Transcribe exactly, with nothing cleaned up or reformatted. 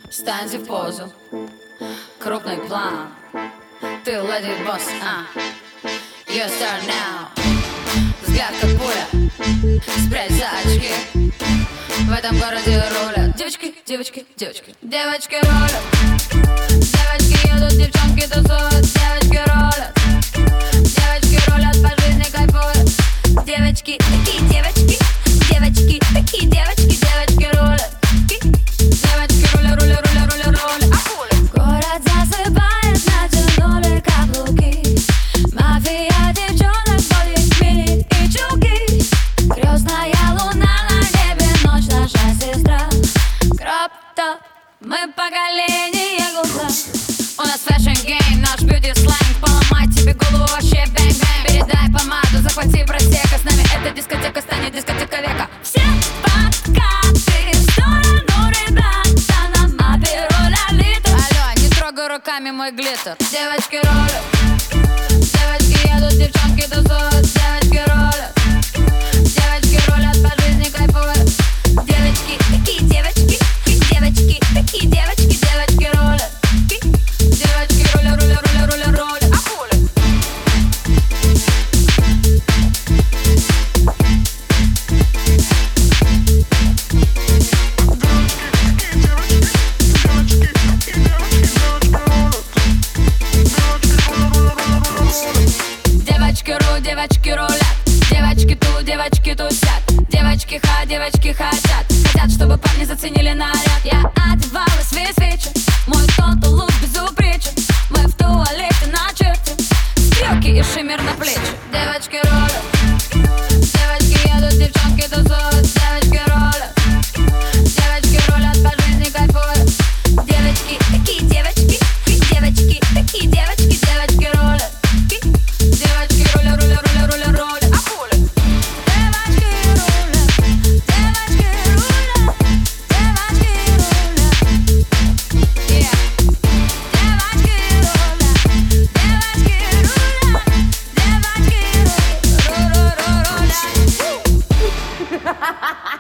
Встаньте в позу, крупный план. Ты леди босс, а You start now. Взгляд как пуля, спрячь за очки. В этом городе рулят девочки, девочки, девочки. Девочки рулят, девочки едут, девчонки тусуют. Девочки рулят, девочки рулят, по жизни кайфуют. Девочки, такие девочки, девочки, такие девочки. Девочки рулят, девочки рулят, рулят, рулят, рулят, рулят. Город засыпает, натянули каблуки. Мафия девчонок, болит мини и чулки. Крестная луна на небе, ночь наша сестра. Кроп-топ, мы поколение глаза. У нас fashion game, наш beauty slang. Поломать тебе голову вообще бэнг-бэнг. Передай помаду, захвати просека. С нами эта дискотека станет дискотека века. Все подкаты в сторону, ребята. На мапе роля литр. Алло, не трогай руками мой глиттер. Девочки ролят, девочки едут, девчонки тусуют. Девочки ролят, девочки ролят, по жизни кайфуют. Девочки, такие девочки, девочки, такие девочки. Девочки ролят, девочки ролят, ролят, ролят, ролят, ролят. А хули? Девочки ру, девочки рулят. Девочки ту, девочки тусят. Девочки ха, девочки хотят. Хотят, чтобы парни заценили наряд. Я одевалась весь вечер. Мой тон то лук безупречен. Мы в туалете начертим стрелки и шиммер на плечи. Девочки рулят, девочки едут, девчонки тусуют. Девочки рулят, девочки рулят, по жизни кайфуют. Девочки, такие девочки, девочки, такие девочки. Девочки рулят, девочки рулят, рулят, рулят, рулят, рулят. А хули? Девочки рулят, девочки рулят, девочки рулят. Yeah. Девочки рулят, девочки рулят, девочки рулят, рулят, рулят.